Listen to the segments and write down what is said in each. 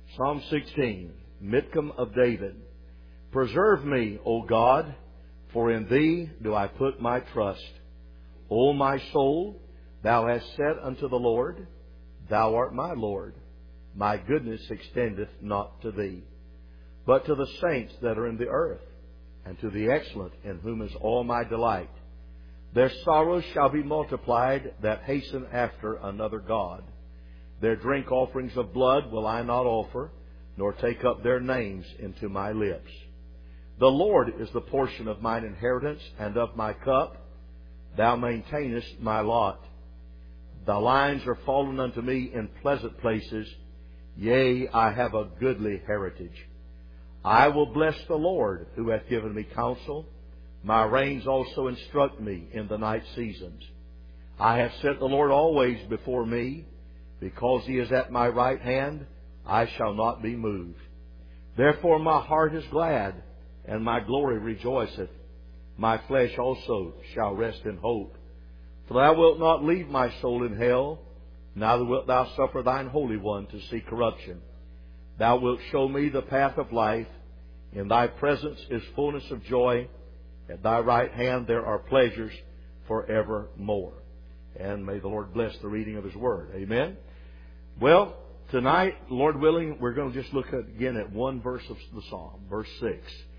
Psalm 16, Mitchem of David. Preserve me, O God, for in Thee do I put my trust. O my soul, Thou hast said unto the Lord, Thou art my Lord. My goodness extendeth not to Thee, but to the saints that are in the earth, and to the excellent, in whom is all my delight. Their sorrows shall be multiplied that hasten after another God. Their drink offerings of blood will I not offer, nor take up their names into my lips. The Lord is the portion of mine inheritance and of my cup. Thou maintainest my lot. The lines are fallen unto me in pleasant places. Yea, I have a goodly heritage. I will bless the Lord, who hath given me counsel. My reins also instruct me in the night seasons. I have set the Lord always before me. Because He is at my right hand, I shall not be moved. Therefore my heart is glad, and my glory rejoiceth. My flesh also shall rest in hope. For Thou wilt not leave my soul in hell, neither wilt Thou suffer Thine Holy One to see corruption. Thou wilt show me the path of life. In Thy presence is fullness of joy. At Thy right hand there are pleasures forevermore. And may the Lord bless the reading of His Word. Amen. Well, tonight, Lord willing, we're going to just look again at one verse of the Psalm, verse 6.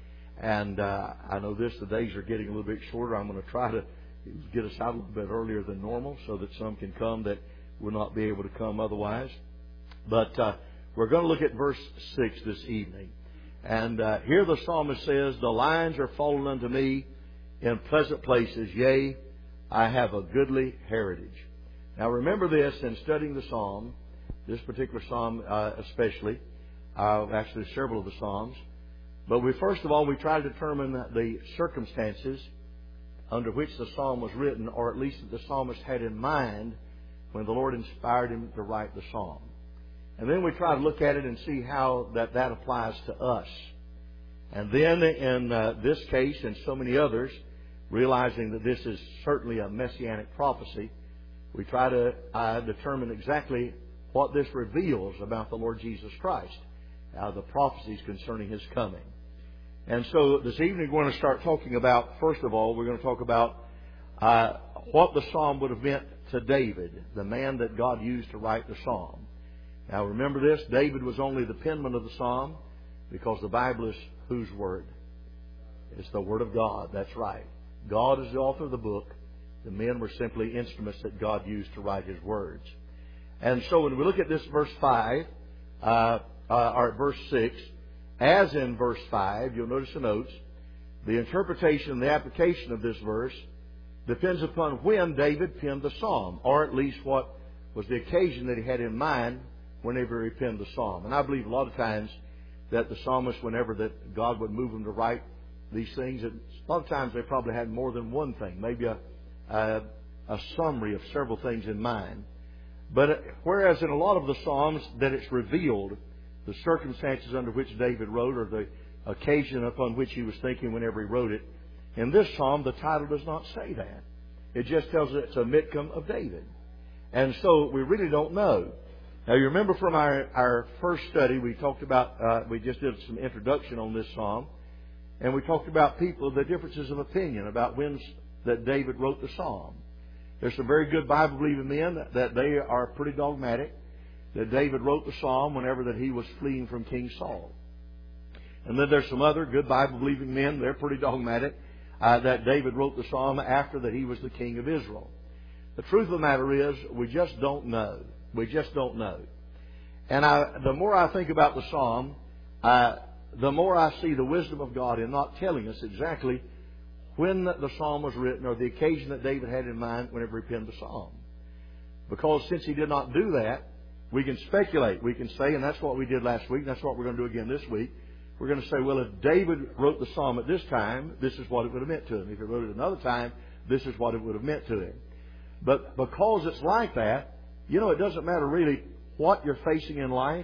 And I know the days are getting a little bit shorter. I'm going to try to get us out a little bit earlier than normal so that some can come that will not be able to come otherwise. But we're going to look at verse 6 this evening. And here the psalmist says, The lines are fallen unto me in pleasant places. Yea, I have a goodly heritage. Now remember this in studying the psalm, this particular psalm especially, actually several of the psalms. But we try to determine the circumstances under which the psalm was written, or at least that the psalmist had in mind when the Lord inspired him to write the psalm. And then we try to look at it and see how that applies to us. And then in this case and so many others, realizing that this is certainly a messianic prophecy, we try to determine exactly what this reveals about the Lord Jesus Christ, the prophecies concerning His coming. And so this evening we're going to start talking about, first of all, we're going to talk about what the psalm would have meant to David, the man that God used to write the psalm. Now remember this, David was only the penman of the psalm because the Bible is whose word? It's the Word of God. That's right. God is the author of the book. The men were simply instruments that God used to write His words. And so when we look at this verse 5, or verse 6, as in verse 5, you'll notice the notes, the interpretation and the application of this verse depends upon when David penned the psalm, or at least what was the occasion that he had in mind whenever he penned the psalm. And I believe a lot of times that the psalmist, whenever that God would move them to write these things, a lot of times they probably had more than one thing, maybe a summary of several things in mind. But whereas in a lot of the psalms that it's revealed the circumstances under which David wrote, or the occasion upon which he was thinking whenever he wrote it, in this psalm the title does not say that. It just tells us it's a Mitchem of David. And so we really don't know. Now you remember from our first study we talked about, we just did some introduction on this psalm, and we talked about the differences of opinion about when that David wrote the psalm. There's some very good Bible-believing men that they are pretty dogmatic that David wrote the psalm whenever that he was fleeing from King Saul. And then there's some other good Bible-believing men, they're pretty dogmatic, that David wrote the psalm after that he was the king of Israel. The truth of the matter is, we just don't know. We just don't know. And the more I think about the psalm, the more I see the wisdom of God in not telling us exactly when the psalm was written or the occasion that David had in mind whenever he penned the psalm. Because since he did not do that, we can speculate. We can say, and that's what we did last week, and that's what we're going to do again this week. We're going to say, well, if David wrote the psalm at this time, this is what it would have meant to him. If he wrote it another time, this is what it would have meant to him. But because it's like that, it doesn't matter really what you're facing in life.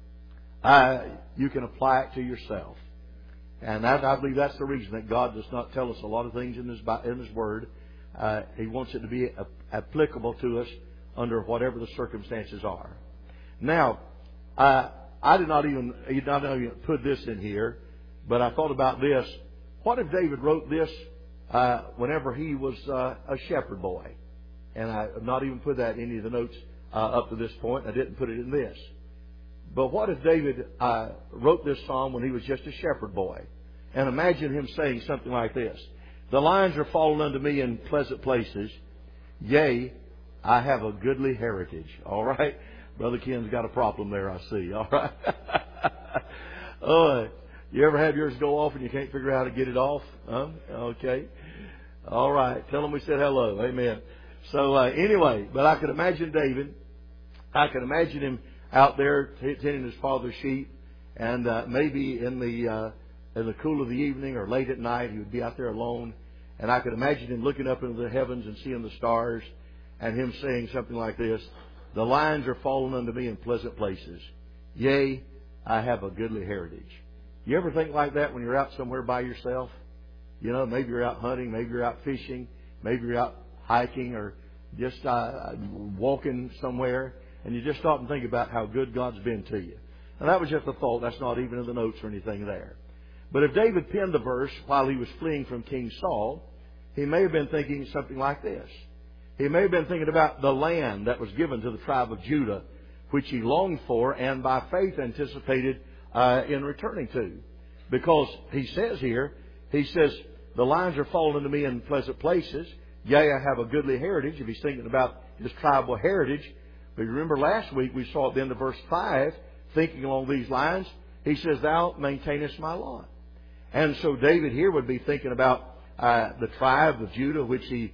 You can apply it to yourself. And I believe that's the reason that God does not tell us a lot of things in His Word. He wants it to be applicable to us under whatever the circumstances are. Now, I I did not even put this in here, but I thought about this. What if David wrote this whenever he was a shepherd boy? And I have not even put that in any of the notes up to this point. I didn't put it in this. But what if David wrote this psalm when he was just a shepherd boy? And imagine him saying something like this. The lines are fallen unto me in pleasant places. Yea, I have a goodly heritage. All right? Brother Ken's got a problem there, I see. All right? Oh, you ever have yours go off and you can't figure out how to get it off? Huh? Okay. All right. Tell him we said hello. Amen. So anyway, but I could imagine David. I could imagine him out there tending his father's sheep, and maybe in the cool of the evening or late at night, he would be out there alone. And I could imagine him looking up into the heavens and seeing the stars, and him saying something like this: the lines are fallen unto me in pleasant places. Yea, I have a goodly heritage. You ever think like that when you're out somewhere by yourself? You know, maybe you're out hunting, maybe you're out fishing, maybe you're out hiking or just walking somewhere, and you just stop and think about how good God's been to you. And that was just a thought. That's not even in the notes or anything there. But if David penned the verse while he was fleeing from King Saul, he may have been thinking something like this. He may have been thinking about the land that was given to the tribe of Judah, which he longed for and by faith anticipated in returning to. Because he says here, he says, the lines are fallen unto me in pleasant places. Yea, I have a goodly heritage. If he's thinking about his tribal heritage. But remember last week we saw at the end of verse 5, thinking along these lines, he says, thou maintainest my lot. And so David here would be thinking about the tribe of Judah, which he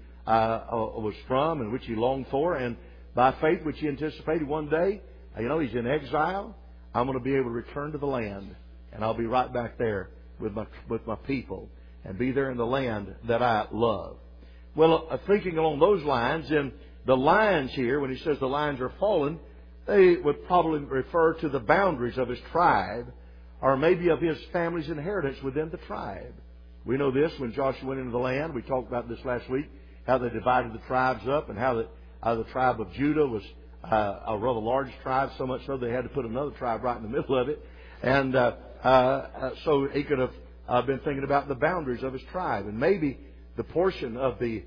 was from and which he longed for, and by faith which he anticipated one day, he's in exile. I'm going to be able to return to the land, and I'll be right back there with my people and be there in the land that I love. Well, thinking along those lines, in the lines here, when he says the lines are fallen, they would probably refer to the boundaries of his tribe, or maybe of his family's inheritance within the tribe. We know this when Joshua went into the land. We talked about this last week, how they divided the tribes up, and how the tribe of Judah was a rather large tribe, so much so they had to put another tribe right in the middle of it. And so he could have been thinking about the boundaries of his tribe, and maybe the portion of the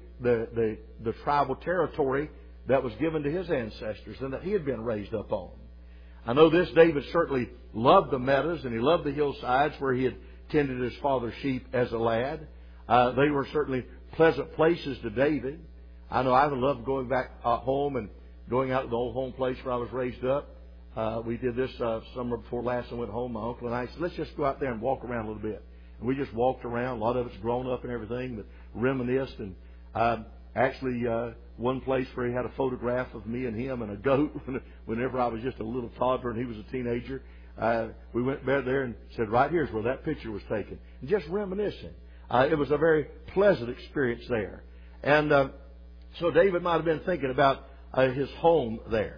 tribal territory that was given to his ancestors and that he had been raised up on. I know this, David certainly loved the meadows and he loved the hillsides where he had tended his father's sheep as a lad. They were certainly pleasant places to David. I know I loved going back home and going out to the old home place where I was raised up. We did this summer before last. I went home. My uncle and I said, let's just go out there and walk around a little bit. And we just walked around. A lot of it's grown up and everything, but reminisced. And actually, one place where he had a photograph of me and him and a goat whenever I was just a little toddler and he was a teenager. We went back there and said, right here's where that picture was taken. And just reminiscing. It was a very pleasant experience there. And so David might have been thinking about his home there.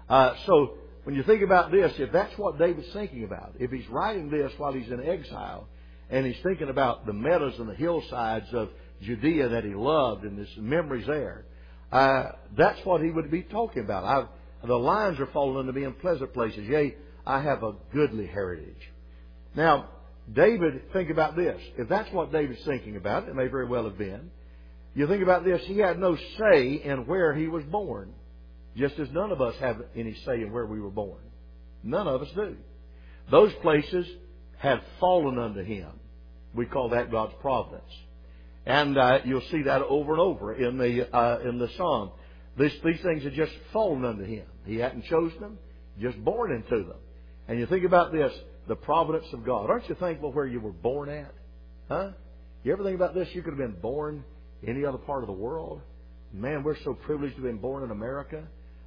So when you think about this, if that's what David's thinking about, if he's writing this while he's in exile, and he's thinking about the meadows and the hillsides of Judea that he loved and his memories there, that's what he would be talking about. The lines are fallen unto me in pleasant places. Yea, I have a goodly heritage. Now, David, think about this. If that's what David's thinking about, it may very well have been. You think about this, he had no say in where he was born. Just as none of us have any say in where we were born. None of us do. Those places have fallen unto him. We call that God's providence. And you'll see that over and over in the psalm. These things have just fallen unto him. He hadn't chosen them, just born into them. And you think about this, the providence of God. Aren't you thankful where you were born at? Huh? You ever think about this? You could have been born any other part of the world. Man, we're so privileged to have been born in America.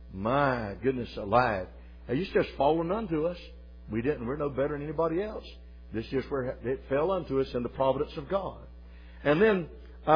My goodness alive. It's just fallen unto us. We're no better than anybody else. This is just where it fell unto us in the providence of God. And then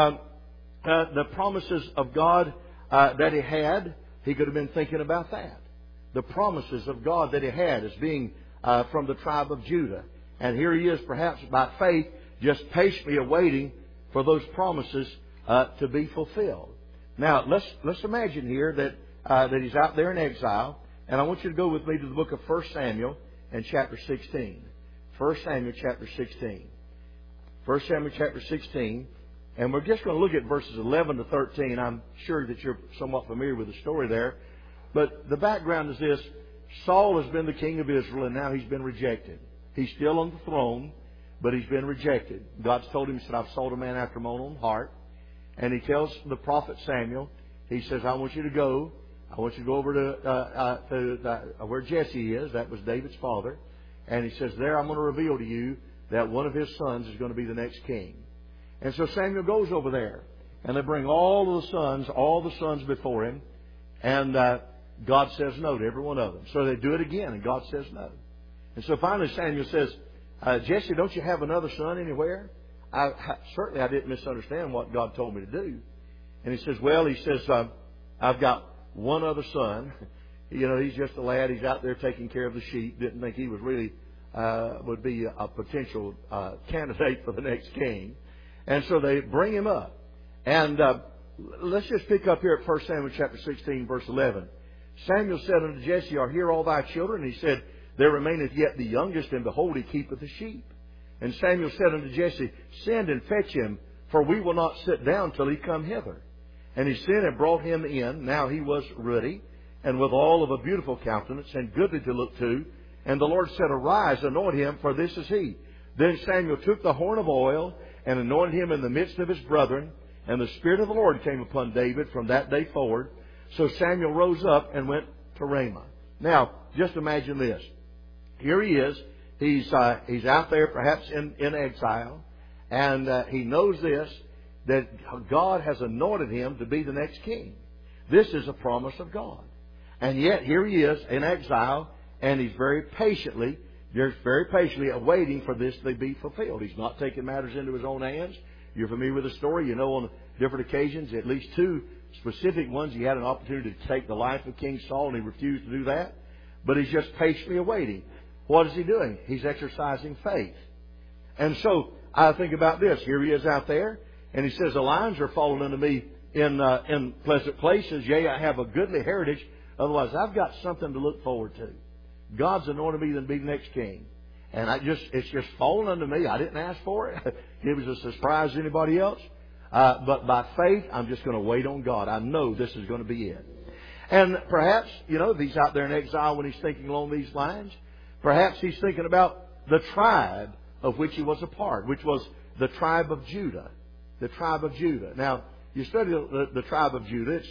the promises of God that he had, he could have been thinking about that. The promises of God that he had as being from the tribe of Judah. And here he is, perhaps by faith, just patiently awaiting for those promises to be fulfilled. Now, let's imagine here that he's out there in exile. And I want you to go with me to the book of 1 Samuel and chapter 16. 1 Samuel chapter 16. 1 Samuel chapter 16. And we're just going to look at verses 11 to 13. I'm sure that you're somewhat familiar with the story there. But the background is this. Saul has been the king of Israel, and now he's been rejected. He's still on the throne, but he's been rejected. God's told him, He said, I've sought a man after my own heart. And He tells the prophet Samuel, He says, I want you to go. I want you to go over to where Jesse is. That was David's father. And He says, there I'm going to reveal to you that one of his sons is going to be the next king. And so Samuel goes over there. And they bring all the sons before him. And God says no to every one of them. So they do it again, and God says no. And so finally Samuel says, Jesse, don't you have another son anywhere? Certainly I didn't misunderstand what God told me to do. And he says, I've got one other son. He's just a lad. He's out there taking care of the sheep. Didn't think he was really would be a potential candidate for the next king. And so they bring him up. And let's just pick up here at 1 Samuel chapter 16, verse 11. Samuel said unto Jesse, Are here all thy children? And he said, There remaineth yet the youngest, and behold, he keepeth the sheep. And Samuel said unto Jesse, Send and fetch him, for we will not sit down till he come hither. And he sent and brought him in. Now he was ruddy, and withal of a beautiful countenance, and goodly to look to. And the Lord said, Arise, anoint him, for this is he. Then Samuel took the horn of oil, and anointed him in the midst of his brethren. And the Spirit of the Lord came upon David from that day forward. So Samuel rose up and went to Ramah. Now, just imagine this. Here he is. He's out there perhaps in exile. And he knows this, that God has anointed him to be the next king. This is a promise of God. And yet here he is in exile, and he's very patiently awaiting for this to be fulfilled. He's not taking matters into his own hands. You're familiar with the story. You know on different occasions, at least two specific ones, he had an opportunity to take the life of King Saul, and he refused to do that. But he's just patiently awaiting. What is he doing? He's exercising faith. And so I think about this. Here he is out there, and he says, The lines are fallen unto me in pleasant places. Yea, I have a goodly heritage. Otherwise, I've got something to look forward to. God's anointed me to be the next king. And it's just fallen unto me. I didn't ask for it. It was a surprise to anybody else. But by faith, I'm just going to wait on God. I know this is going to be it. And perhaps, if he's out there in exile when he's thinking along these lines, perhaps he's thinking about the tribe of which he was a part, which was the tribe of Judah. The tribe of Judah. Now, you study the tribe of Judah.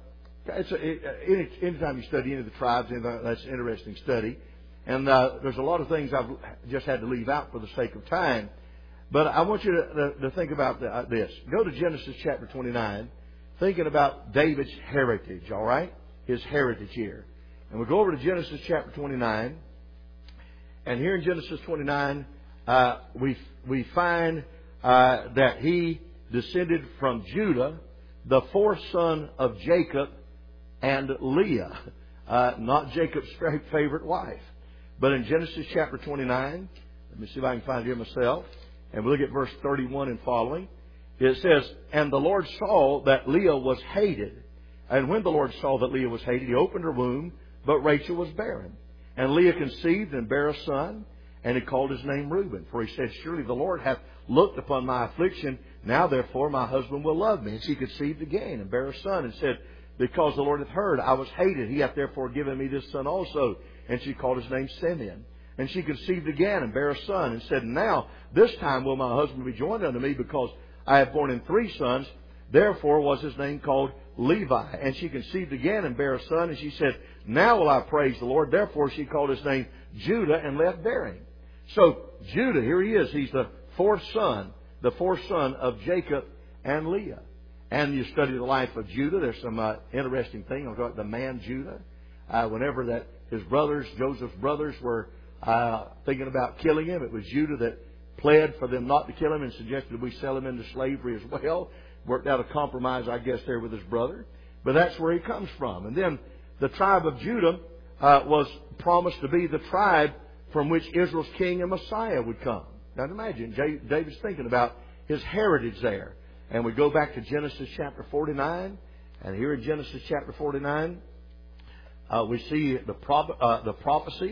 Anytime you study any of the tribes, that's an interesting study. And there's a lot of things I've just had to leave out for the sake of time. But I want you to think about this. Go to Genesis chapter 29, thinking about David's heritage, all right? His heritage here. And we'll go over to Genesis chapter 29. And here in Genesis 29, we find that he descended from Judah, the fourth son of Jacob and Leah, not Jacob's favorite wife. But in Genesis chapter 29, let me see if I can find it here myself. And we look at verse 31 and following. It says, And the Lord saw that Leah was hated. And when the Lord saw that Leah was hated, He opened her womb, but Rachel was barren. And Leah conceived and bare a son, and he called his name Reuben. For he said, Surely the Lord hath looked upon my affliction. Now therefore my husband will love me. And she conceived again and bare a son, and said, Because the Lord hath heard, I was hated. He hath therefore given me this son also. And she called his name Simeon. And she conceived again and bare a son, and said, Now this time will my husband be joined unto me, because I have borne him 3 sons. Therefore was his name called Levi. And she conceived again and bare a son, and she said, Now will I praise the Lord. Therefore she called his name Judah, and left bearing. So Judah, here he is. He's the fourth son of Jacob and Leah. And you study the life of Judah. There's some interesting thing. I'll call it the man Judah. Whenever that his brothers, Joseph's brothers, were thinking about killing him, it was Judah that pled for them not to kill him and suggested we sell him into slavery as well. Worked out a compromise, I guess, there with his brother. But that's where he comes from. And then the tribe of Judah was promised to be the tribe from which Israel's king and Messiah would come. Now imagine, David's thinking about his heritage there. And we go back to Genesis chapter 49. And here in Genesis chapter 49, we see the prophecy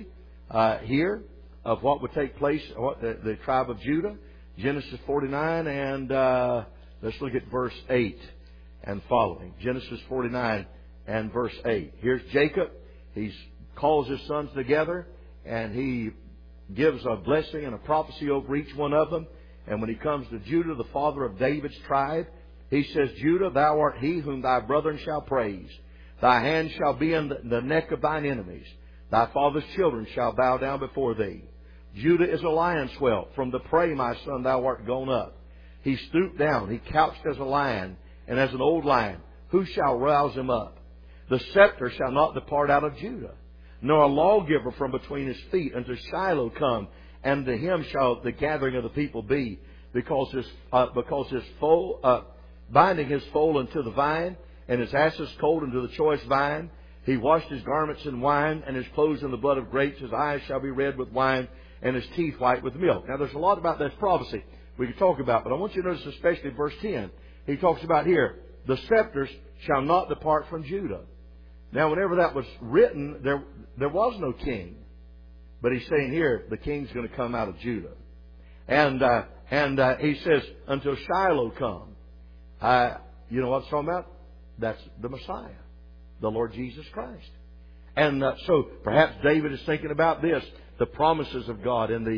here of what would take place, the tribe of Judah. Genesis 49, and let's look at verse 8 and following. Genesis 49 and verse 8. Here's Jacob. He calls his sons together, and he gives a blessing and a prophecy over each one of them. And when he comes to Judah, the father of David's tribe, he says, Judah, thou art he whom thy brethren shall praise. Thy hand shall be in the neck of thine enemies. Thy father's children shall bow down before thee. Judah is a lion's whelp. From the prey, my son, thou art gone up. He stooped down. He couched as a lion and as an old lion. Who shall rouse him up? The scepter shall not depart out of Judah, nor a lawgiver from between his feet until Shiloh come, and to him shall the gathering of the people be, because his foal, binding his foal unto the vine, and his asses cold unto the choice vine. He washed his garments in wine, and his clothes in the blood of grapes. His eyes shall be red with wine, and his teeth white with milk. Now, there's a lot about this prophecy we could talk about, but I want you to notice especially verse 10. He talks about here, the scepters shall not depart from Judah. Now, whenever that was written, there was no king. But he's saying here, the king's going to come out of Judah. And he says, until Shiloh come. You know what I'm talking about? That's the Messiah, the Lord Jesus Christ. And so perhaps David is thinking about this, the promises of God and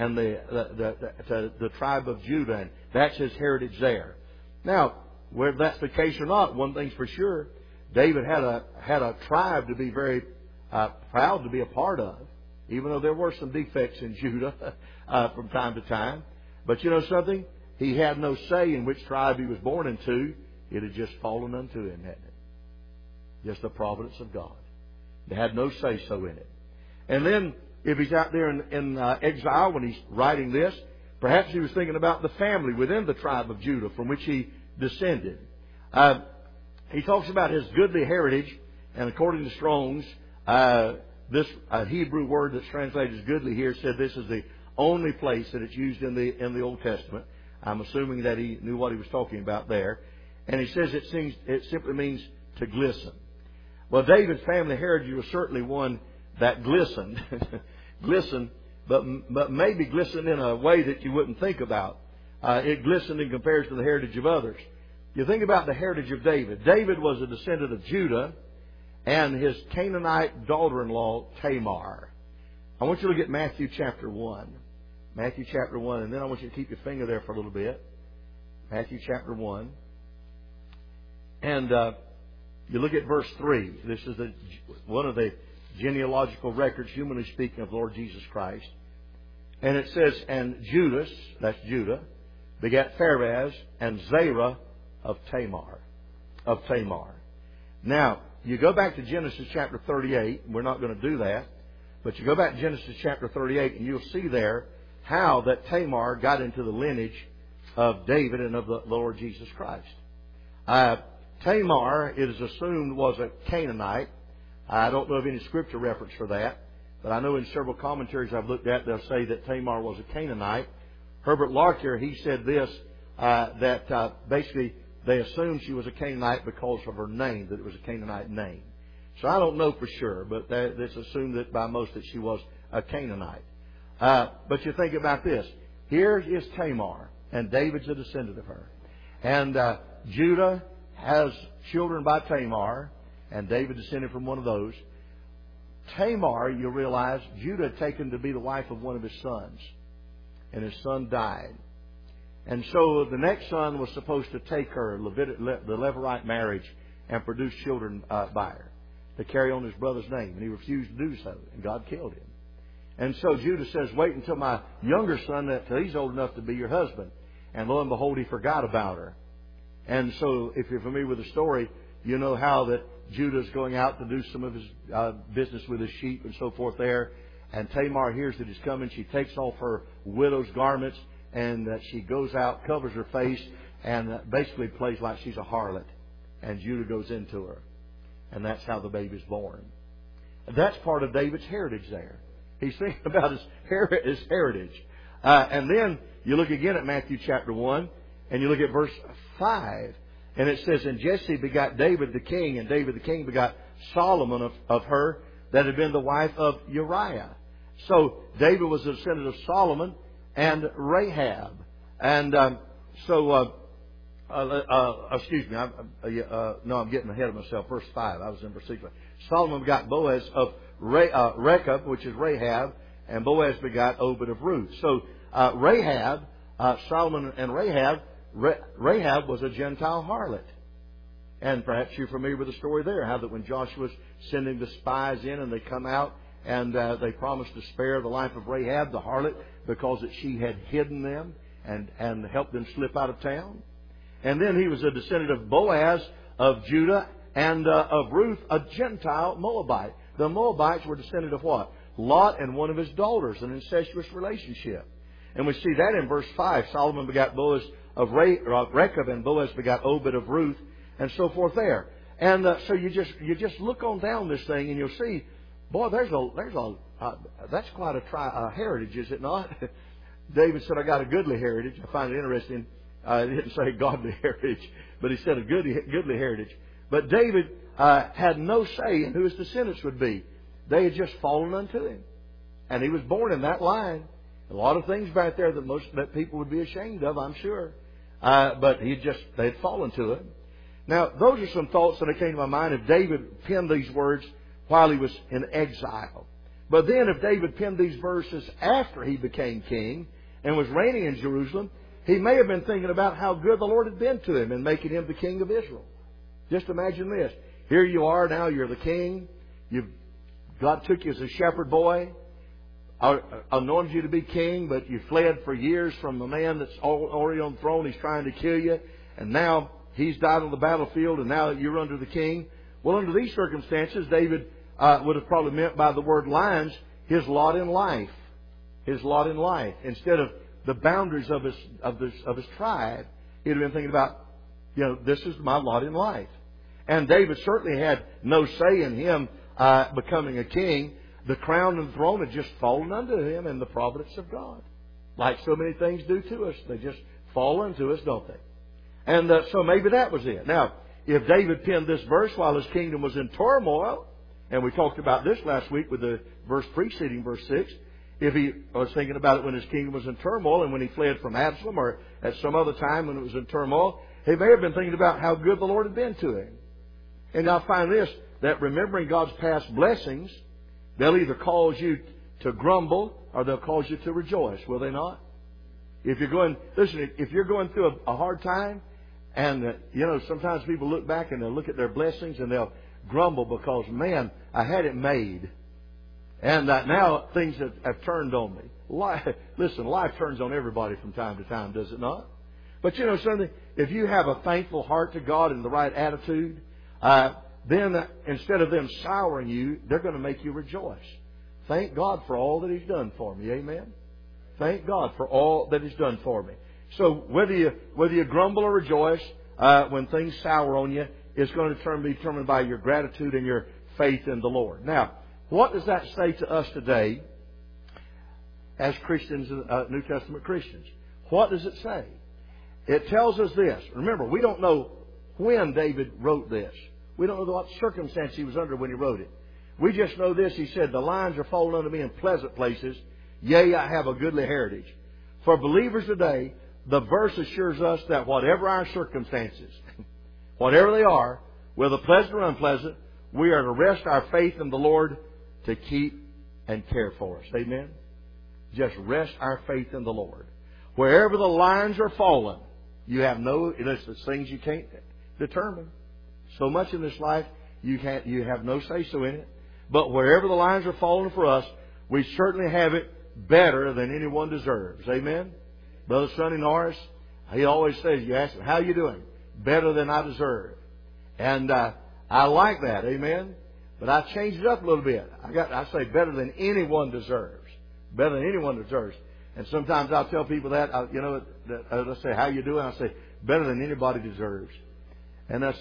the tribe of Judah, and that's his heritage there. Now, whether that's the case or not, one thing's for sure, David had a tribe to be very proud to be a part of, even though there were some defects in Judah from time to time. But you know something? He had no say in which tribe he was born into. It had just fallen unto him, hadn't it? Just the providence of God. They had no say-so in it. And then, if he's out there in exile when he's writing this, perhaps he was thinking about the family within the tribe of Judah from which he descended. He talks about his goodly heritage, and according to Strong's, this Hebrew word that's translated as goodly here said this is the only place that it's used in the Old Testament. I'm assuming that he knew what he was talking about there. And he says it simply means to glisten. Well, David's family heritage was certainly one that glistened. Glistened, but maybe glistened in a way that you wouldn't think about. It glistened in comparison to the heritage of others. You think about the heritage of David. David was a descendant of Judah and his Canaanite daughter-in-law, Tamar. I want you to look at Matthew chapter 1. Matthew chapter 1, and then I want you to keep your finger there for a little bit. Matthew chapter 1. And you look at verse 3. This is one of the genealogical records, humanly speaking, of Lord Jesus Christ. And it says, and Judas, that's Judah, begat Pharez and Zerah of Tamar. Now, you go back to Genesis chapter 38. We're not going to do that. But you go back to Genesis chapter 38 and you'll see there how that Tamar got into the lineage of David and of the Lord Jesus Christ. Tamar, it is assumed, was a Canaanite. I don't know of any scripture reference for that. But I know in several commentaries I've looked at, they'll say that Tamar was a Canaanite. Herbert Larcher, he said this, that basically they assumed she was a Canaanite because of her name, that it was a Canaanite name. So I don't know for sure, but it's assumed that by most that she was a Canaanite. But you think about this. Here is Tamar, and David's a descendant of her. And Judah has children by Tamar, and David descended from one of those. Tamar, you realize, Judah had taken to be the wife of one of his sons, and his son died. And so the next son was supposed to take her, the Levirate marriage, and produce children by her, to carry on his brother's name. And he refused to do so, and God killed him. And so Judah says, wait until my younger son, till he's old enough to be your husband. And lo and behold, he forgot about her. And so if you're familiar with the story, you know how that Judah's going out to do some of his business with his sheep and so forth there. And Tamar hears that he's coming. She takes off her widow's garments, and she goes out, covers her face, and basically plays like she's a harlot. And Judah goes into her. And that's how the baby's born. And that's part of David's heritage there. He's thinking about his heritage. And then you look again at Matthew chapter 1, and you look at verse 5. And it says, and Jesse begot David the king, and David the king begot Solomon of her that had been the wife of Uriah. So David was a descendant of Solomon and Rahab. And excuse me. I'm getting ahead of myself. Verse 5. I was in verse 6. Solomon begot Boaz of Rechab, which is Rahab, and Boaz begot Obed of Ruth. So Rahab, Solomon and Rahab, Rahab was a Gentile harlot. And perhaps you're familiar with the story there, how that when Joshua's sending the spies in and they come out and they promised to spare the life of Rahab, the harlot, because that she had hidden them and helped them slip out of town. And then he was a descendant of Boaz of Judah and of Ruth, a Gentile Moabite. The Moabites were descendant of what? Lot and one of his daughters, an incestuous relationship. And we see that in verse 5. Solomon begot Boaz of Rechab, and Boaz begot Obed of Ruth, and so forth there. And so you just look on down this thing, and you'll see, boy, that's quite a heritage, is it not? David said, I got a goodly heritage. I find it interesting. He didn't say godly heritage, but he said a goodly heritage. But David had no say in who his descendants would be. They had just fallen unto him. And he was born in that line. A lot of things back there that people would be ashamed of, I'm sure. But they had fallen to him. Now, those are some thoughts that came to my mind if David penned these words while he was in exile. But then if David penned these verses after he became king and was reigning in Jerusalem, he may have been thinking about how good the Lord had been to him in making him the king of Israel. Just imagine this. Here you are now, you're the king. God took you as a shepherd boy, anointed you to be king, but you fled for years from the man that's already on the throne. He's trying to kill you. And now he's died on the battlefield, and now you're under the king. Well, under these circumstances, David would have probably meant by the word lines his lot in life. His lot in life. Instead of the boundaries of his tribe, he'd have been thinking about, this is my lot in life. And David certainly had no say in him becoming a king. The crown and throne had just fallen unto him in the providence of God. Like so many things do to us. They just fall unto us, don't they? And so maybe that was it. Now, if David penned this verse while his kingdom was in turmoil, and we talked about this last week with the verse preceding verse 6, if he was thinking about it when his kingdom was in turmoil and when he fled from Absalom or at some other time when it was in turmoil, he may have been thinking about how good the Lord had been to him. And I'll find this, that remembering God's past blessings, they'll either cause you to grumble or they'll cause you to rejoice, will they not? If you're going through a hard time, and sometimes people look back and they'll look at their blessings and they'll grumble because, man, I had it made. And now things have turned on me. Life turns on everybody from time to time, does it not? But something, if you have a thankful heart to God and the right attitude, then instead of them souring you, they're going to make you rejoice. Thank God for all that He's done for me. Amen? Thank God for all that He's done for me. So whether you grumble or rejoice when things sour on you, it's going to be determined by your gratitude and your faith in the Lord. Now, what does that say to us today as Christians, New Testament Christians? What does it say? It tells us this. Remember, we don't know when David wrote this. We don't know what circumstance he was under when he wrote it. We just know this. He said, the lines are fallen unto me in pleasant places. Yea, I have a goodly heritage. For believers today, the verse assures us that whatever our circumstances, whatever they are, whether pleasant or unpleasant, we are to rest our faith in the Lord to keep and care for us. Amen? Just rest our faith in the Lord. Wherever the lines are fallen, you have there's things you can't determine. So much in this life, you have no say-so in it. But wherever the lines are falling for us, we certainly have it better than anyone deserves. Amen? Brother Sonny Norris, he always says, you ask him, how you doing? Better than I deserve. And I like that. Amen? But I changed it up a little bit. I say better than anyone deserves. Better than anyone deserves. And sometimes I'll tell people that, they'll say, how you doing? I say, better than anybody deserves. And I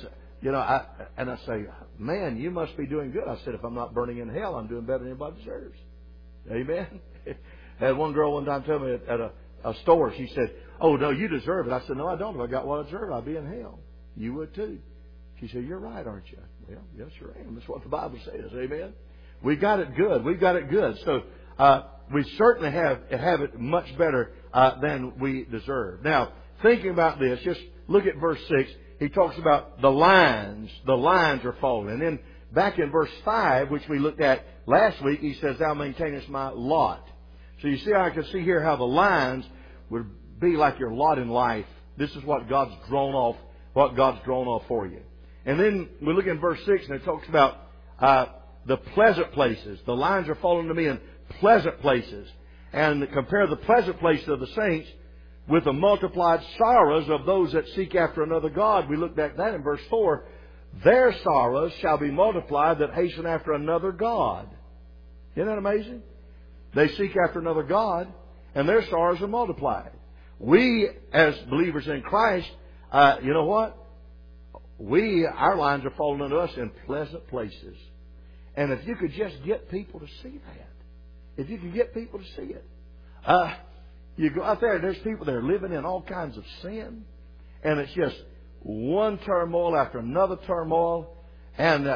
say, man, you must be doing good. I said, if I'm not burning in hell, I'm doing better than anybody deserves. Amen? I had one girl one time tell me at a store, she said, oh, no, you deserve it. I said, no, I don't. If I got what I deserve, I'd be in hell. You would too. She said, you're right, aren't you? Well, yes, sure am. That's what the Bible says. Amen? We got it good. We got it good. So we certainly have it much better than we deserve. Now, thinking about this, just look at verse 6. He talks about the lines. The lines are falling. And then back in verse 5, which we looked at last week, he says, Thou maintainest my lot. So you see, I can see here how the lines would be like your lot in life. This is what God's drawn off for you. And then we look in verse 6, and it talks about the pleasant places. The lines are falling to me in pleasant places. And compare the pleasant places of the saints with the multiplied sorrows of those that seek after another God. We looked at that in verse 4. Their sorrows shall be multiplied that hasten after another God. Isn't that amazing? They seek after another God, and their sorrows are multiplied. We, as believers in Christ, you know what? Our lines are falling unto us in pleasant places. And if you could just get people to see that, if you could get people to see it, you go out there and there's people that are living in all kinds of sin, and it's just one turmoil after another turmoil, and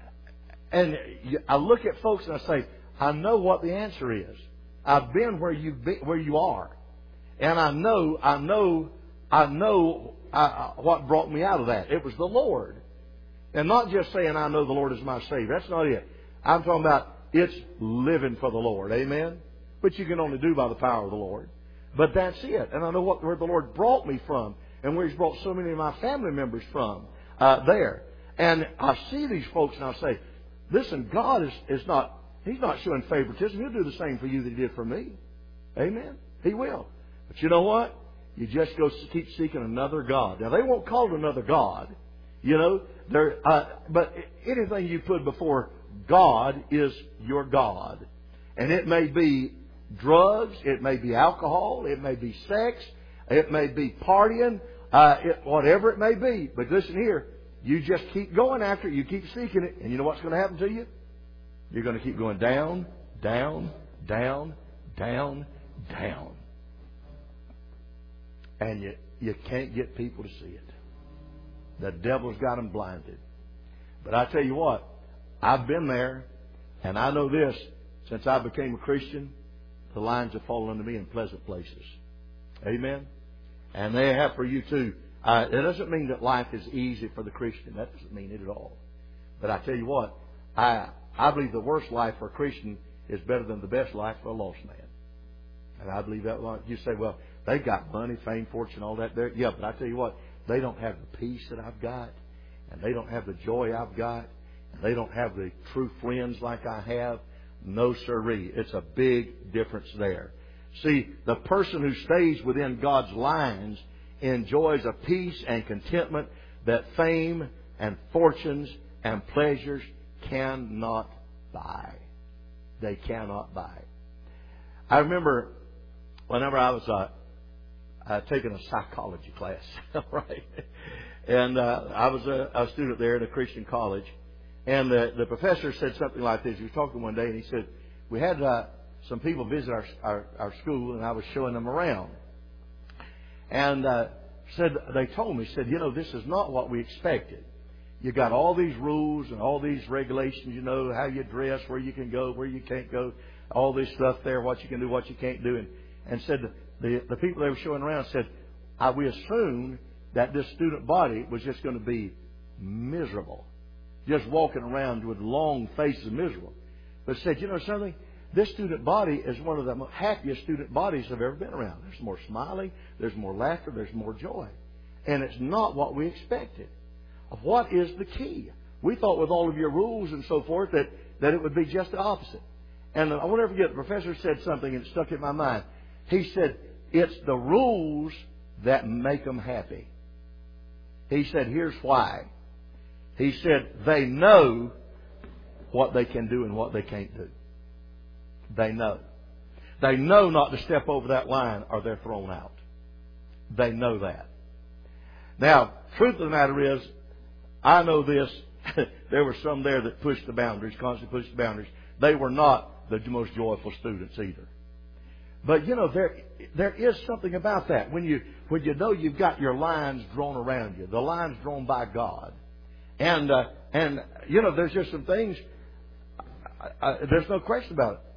I look at folks and I say, I know what the answer is. I've been where you are, and I know what brought me out of that. It was the Lord. And not just saying I know the Lord is my Savior. That's not it. I'm talking about it's living for the Lord. Amen? Which you can only do by the power of the Lord. But that's it. And I know where the Lord brought me from and where He's brought so many of my family members from there. And I see these folks and I say, listen, God is not, He's not showing favoritism. He'll do the same for you that He did for me. Amen? He will. But you know what? You just go keep seeking another God. Now, they won't call it another God. You know, but anything you put before God is your God. And it may be drugs, it may be alcohol, it may be sex, it may be partying, whatever it may be. But listen here, you just keep going after it, you keep seeking it, and you know what's going to happen to you? You're going to keep going down, down, down, down, down. And you can't get people to see it. The devil's got them blinded. But I tell you what, I've been there, and I know this, since I became a Christian, the lines have fallen unto me in pleasant places. Amen? And they have for you too. It doesn't mean that life is easy for the Christian. That doesn't mean it at all. But I tell you what, I believe the worst life for a Christian is better than the best life for a lost man. And I believe that. You say, well, they've got money, fame, fortune, all that there. Yeah, but I tell you what, they don't have the peace that I've got, and they don't have the joy I've got, and they don't have the true friends like I have. No sirree. It's a big difference there. See, the person who stays within God's lines enjoys a peace and contentment that fame and fortunes and pleasures cannot buy. They cannot buy. I remember whenever I was taking a psychology class, right? And I was a student there at a Christian college. And the professor said something like this. He was talking one day, and he said, we had some people visit our school, and I was showing them around. And they told me, said, you know, this is not what we expected. You got all these rules and all these regulations, you know, how you dress, where you can go, where you can't go, all this stuff there, what you can do, what you can't do. And said the people they were showing around said, we assumed that this student body was just going to be miserable. Just walking around with long faces of miserable. But said, you know something? This student body is one of the happiest student bodies I've ever been around. There's more smiling, there's more laughter, there's more joy. And it's not what we expected. What is the key? We thought with all of your rules and so forth that it would be just the opposite. And I won't ever forget, the professor said something and it stuck in my mind. He said, it's the rules that make them happy. He said, here's why. He said, they know what they can do and what they can't do. They know. They know not to step over that line or they're thrown out. They know that. Now, truth of the matter is, I know this. There were some there that pushed the boundaries, constantly pushed the boundaries. They were not the most joyful students either. But, you know, there is something about that. When you know you've got your lines drawn around you, the lines drawn by God. And you know, there's just some things, there's no question about it.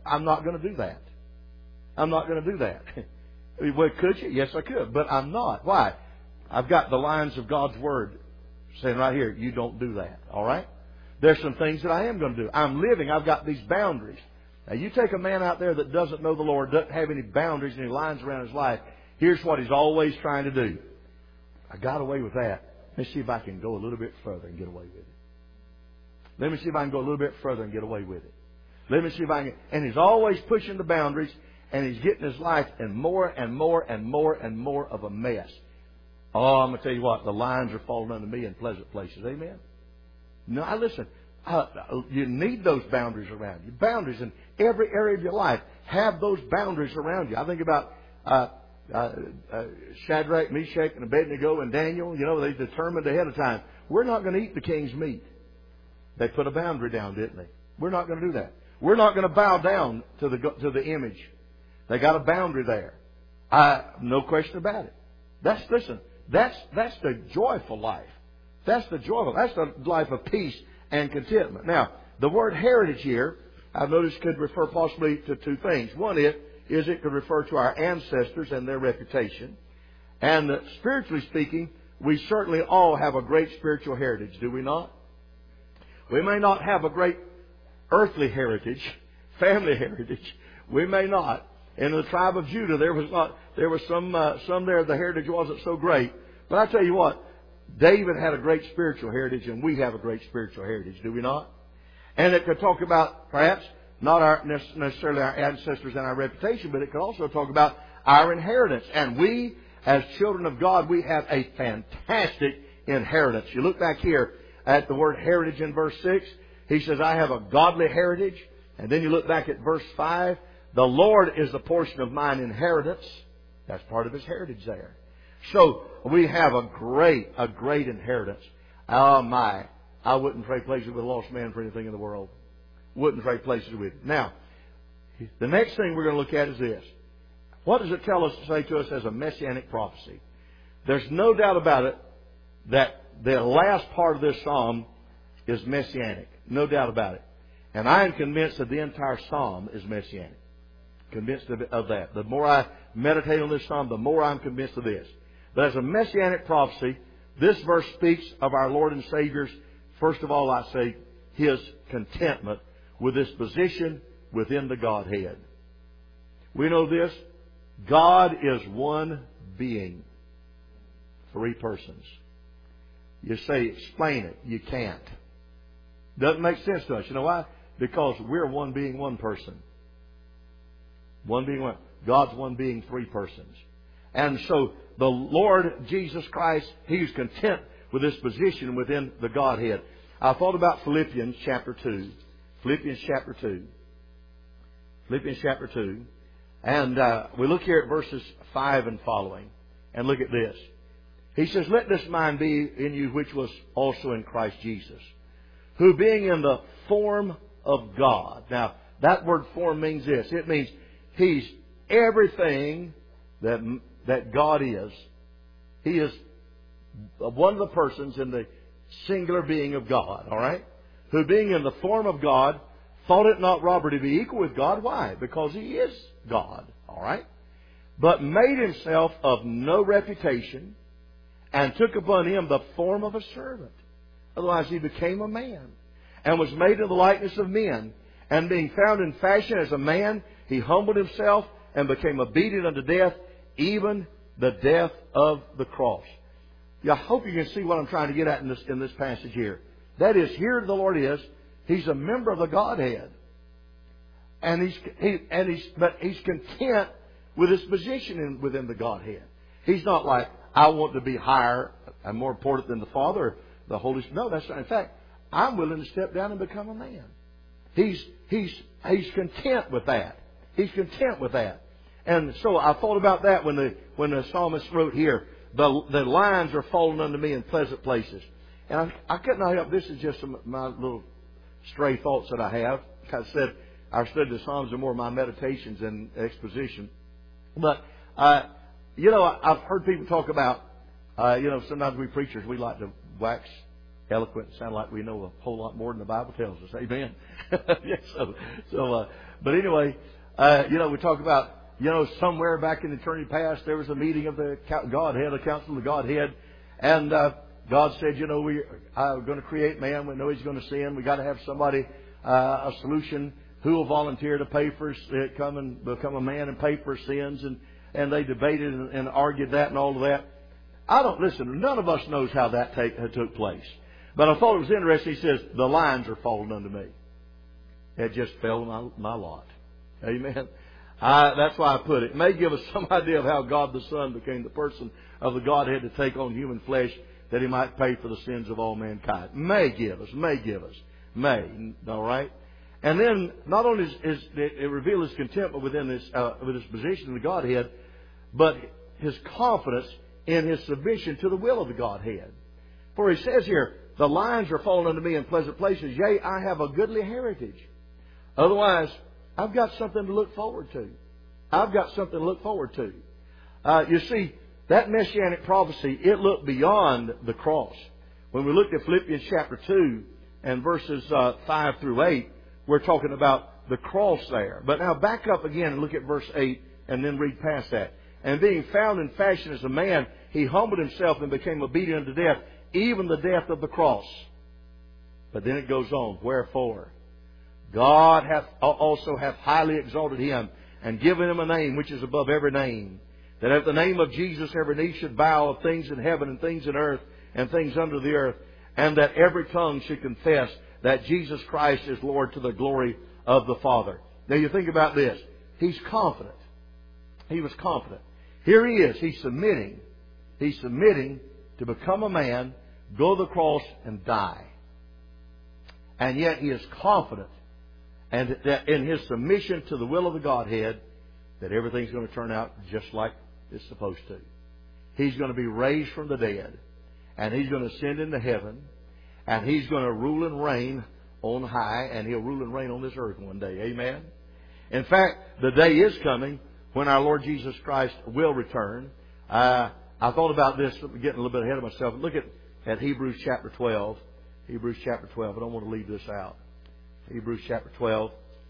I'm not going to do that. I'm not going to do that. Well, could you? Yes, I could. But I'm not. Why? I've got the lines of God's Word saying right here, you don't do that. All right? There's some things that I am going to do. I'm living. I've got these boundaries. Now, you take a man out there that doesn't know the Lord, doesn't have any boundaries, any lines around his life. Here's what he's always trying to do. I got away with that. Let me see if I can go a little bit further and get away with it. Let me see if I can go a little bit further and get away with it. Let me see if I can. And he's always pushing the boundaries, and he's getting his life in more and more and more and more of a mess. Oh, I'm going to tell you what, the lines are falling under me in pleasant places. Amen? No, listen. You need those boundaries around you. Boundaries in every area of your life. Have those boundaries around you. I think about Shadrach, Meshach, and Abednego and Daniel. You know, they determined ahead of time, we're not going to eat the king's meat. They put a boundary down, didn't they? We're not going to do that. We're not going to bow down to the image. They got a boundary there. No question about it. That's the joyful life. That's the life of peace and contentment. Now, the word heritage here, I've noticed, could refer possibly to two things. One is it could refer to our ancestors and their reputation. And spiritually speaking, we certainly all have a great spiritual heritage, do we not? We may not have a great earthly heritage, family heritage. We may not. In the tribe of Judah, there was some there, the heritage wasn't so great. But I tell you what, David had a great spiritual heritage, and we have a great spiritual heritage, do we not? And it could talk about, perhaps, not necessarily our ancestors and our reputation, but it could also talk about our inheritance. And we, as children of God, we have a fantastic inheritance. You look back here at the word heritage in verse 6. He says, I have a godly heritage. And then you look back at verse 5. The Lord is the portion of mine inheritance. That's part of His heritage there. So we have a great inheritance. Oh my. I wouldn't trade places with a lost man for anything in the world. Wouldn't trade places with him. Now, the next thing we're going to look at is this. What does it tell us, say to us as a messianic prophecy? There's no doubt about it that the last part of this psalm is messianic. No doubt about it. And I am convinced that the entire psalm is messianic. Convinced of that. The more I meditate on this psalm, the more I'm convinced of this. But as a messianic prophecy, this verse speaks of our Lord and Savior's, first of all, I say, His contentment with His position within the Godhead. We know this. God is one being. Three persons. You say, explain it. You can't. Doesn't make sense to us. You know why? Because we're one being, one person. One being one. God's one being, three persons. And so the Lord Jesus Christ, He's content with His position within the Godhead. I thought about Philippians chapter 2. Philippians chapter 2. Philippians chapter 2. And we look here at verses 5 and following. And look at this. He says, let this mind be in you which was also in Christ Jesus, who being in the form of God. Now, that word form means this. It means He's everything that God is. He is one of the persons in the singular being of God. All right? Who being in the form of God, thought it not robbery to be equal with God. Why? Because He is God. All right? But made Himself of no reputation, and took upon Him the form of a servant. Otherwise He became a man, and was made in the likeness of men. And being found in fashion as a man, He humbled Himself and became obedient unto death, even the death of the cross. I hope you can see what I'm trying to get at in this passage here. That is, here the Lord is. He's a member of the Godhead. And He's content with His position within the Godhead. He's not like, I want to be higher and more important than the Father or the Holy Spirit. No, that's not. In fact, I'm willing to step down and become a man. He's content with that. He's content with that. And so I thought about that when the psalmist wrote here, the lines are falling unto me in pleasant places. And I could not help. This is just my little stray thoughts that I have. Like I said, I've studied the Psalms are more my meditations than exposition. But I've heard people talk about, sometimes we preachers, we like to wax eloquent. Sound like we know a whole lot more than the Bible tells us. Amen. But anyway, we talk about, somewhere back in eternity past, there was a meeting of the Godhead, a council of the Godhead, and God said, we are going to create man. We know he's going to sin. We got to have somebody, a solution. Who will volunteer to pay for come and become a man and pay for sins? And they debated and argued that and all of that. Listen, none of us knows how that took place. But I thought it was interesting. He says, the lines are falling unto me. It just fell in my lot. Amen. That's why I put it. It may give us some idea of how God the Son became the person of the Godhead to take on human flesh that He might pay for the sins of all mankind. May give us. All right? And then, not only is it reveals His contentment within with His position in the Godhead, but His confidence in His submission to the will of the Godhead. For He says here, the lines are fallen unto me in pleasant places. Yea, I have a goodly heritage. Otherwise, I've got something to look forward to. You see, that Messianic prophecy, it looked beyond the cross. When we looked at Philippians chapter 2 and verses 5 through 8, we're talking about the cross there. But now back up again and look at verse 8 and then read past that. And being found in fashion as a man, He humbled Himself and became obedient unto death, even the death of the cross. But then it goes on. Wherefore, God also hath highly exalted Him and given Him a name which is above every name, that at the name of Jesus every knee should bow, of things in heaven and things in earth and things under the earth, and that every tongue should confess that Jesus Christ is Lord, to the glory of the Father. Now you think about this. He's confident. He was confident. Here He is. He's submitting. He's submitting to become a man, go to the cross, and die. And yet He is confident, and that in His submission to the will of the Godhead, that everything's going to turn out just like it's supposed to. He's going to be raised from the dead, and He's going to ascend into heaven, and He's going to rule and reign on high, and He'll rule and reign on this earth one day. Amen? In fact, the day is coming when our Lord Jesus Christ will return. I thought about this, getting a little bit ahead of myself. Look at Hebrews chapter 12. Hebrews chapter 12. I don't want to leave this out. Hebrews chapter 12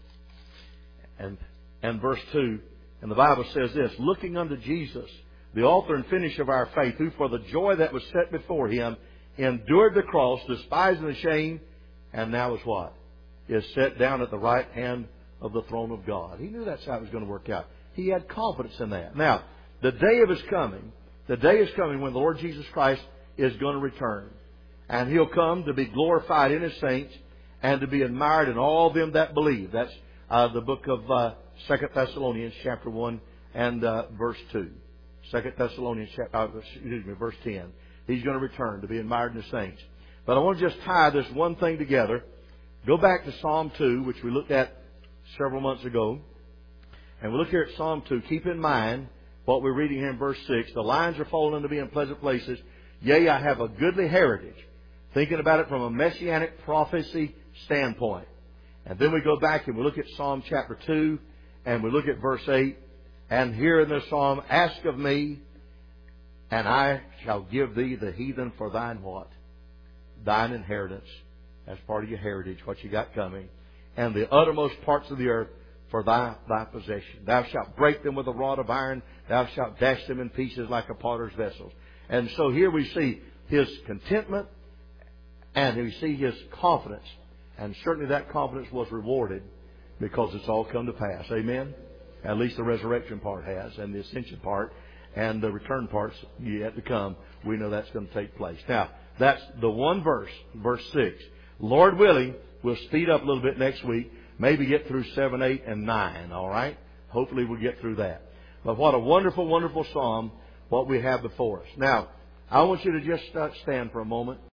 and verse 2. And the Bible says this, looking unto Jesus, the author and finisher of our faith, who for the joy that was set before Him endured the cross, despising the shame, and now is what? Is set down at the right hand of the throne of God. He knew that's how it was going to work out. He had confidence in that. Now, the day is coming when the Lord Jesus Christ is going to return. And He'll come to be glorified in His saints and to be admired in all them that believe. That's the book of 2 Thessalonians chapter 1 and verse 2. 2 Thessalonians verse 10. He's going to return to be admired in the saints. But I want to just tie this one thing together. Go back to Psalm 2, which we looked at several months ago. And we look here at Psalm 2. Keep in mind what we're reading here in verse 6. The lines are fallen unto me in pleasant places. Yea, I have a goodly heritage. Thinking about it from a messianic prophecy standpoint. And then we go back and we look at Psalm chapter 2. And we look at verse 8. And here in this psalm, ask of me, and I shall give thee the heathen for thine what? Thine inheritance. That's part of your heritage, what you got coming. And the uttermost parts of the earth for thy possession. Thou shalt break them with a rod of iron. Thou shalt dash them in pieces like a potter's vessels. And so here we see His contentment and we see His confidence. And certainly that confidence was rewarded because it's all come to pass. Amen? At least the resurrection part has, and the ascension part, and the return part's yet to come. We know that's going to take place. Now, that's the one verse, verse 6. Lord willing, we'll speed up a little bit next week. Maybe get through 7, 8, and 9. All right? Hopefully we'll get through that. But what a wonderful, wonderful psalm, what we have before us. Now, I want you to just stand for a moment.